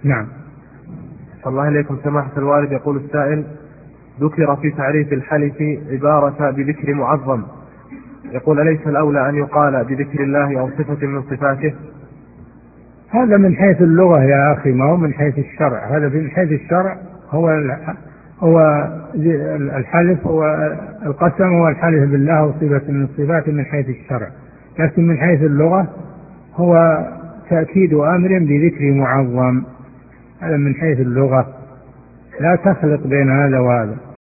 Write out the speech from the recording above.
نعم. الله إليكم سماحة الوالد. يقول السائل: ذكر في تعريف الحلف عبارة بذكر معظم، يقول أليس الأولى أن يقال بذكر الله أو صفة من صفاته؟ هذا من حيث اللغة يا أخي، ما هو من حيث الشرع. هذا من حيث الشرع هو الحلف، هو القسم، هو الحلف بالله أو صفة من الصفات من حيث الشرع. لكن من حيث اللغة هو تأكيد أمر بذكر معظم، هذا من حيث اللغة، لا تخلط بين هذا وهذا.